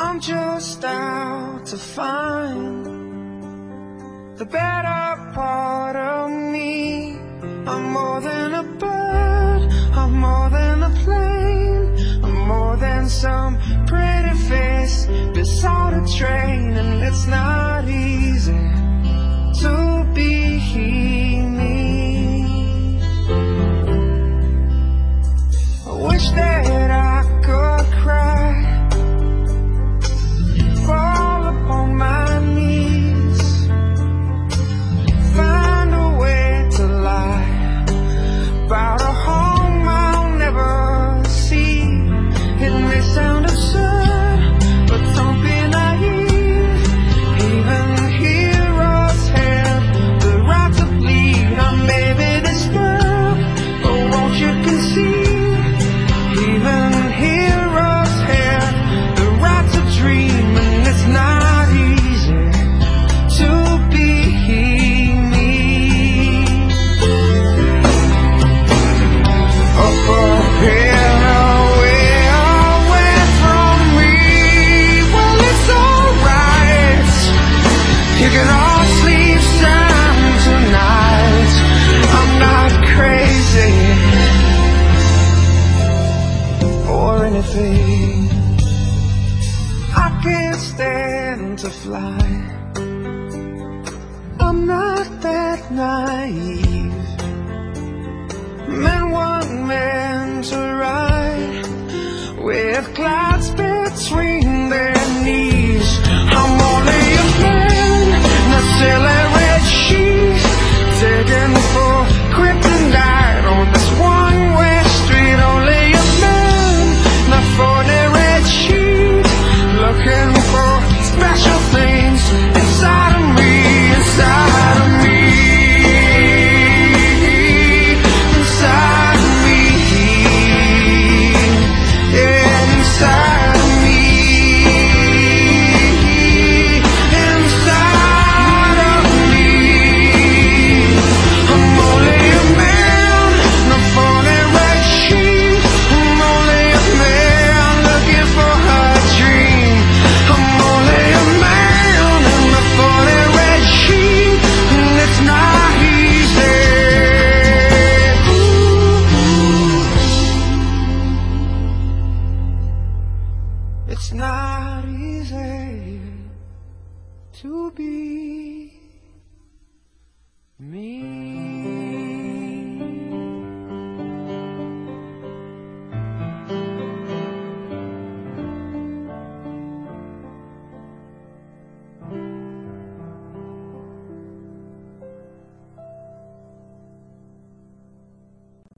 I'm just out to find the better part of me. I'm more than a bird, I'm more than a plane, I'm more than some pretty face beside a train. And it's not easy to be me. I wish that I could cry, fall upon my knees, find a way to lie about a home I'll never see. It may sound absurd, but don't be naive. Even heroes have the right to bleed. I may be disturbed, but won't you concede? Even heroes have the right to dream. And it's not easy to be me. Up ahead, away, away from me. Well, it's alright, you can all sleep sound tonight. I'm not crazy or anything. I can't stand to fly, I'm not that naive. Men want men to ride with clouds between their knees. I'm only a man in a silly red sheet, taken for kryptonite on this one-way street. Only a man in a 40 red sheet, looking for special things inside of me, inside of me, inside of me, yeah, inside of me, inside of me. I'm only a man in a 40 red sheet. I'm only a man looking for a dream. I'm only a man in a 40 red sheet, and it's not easy. It's not easy to be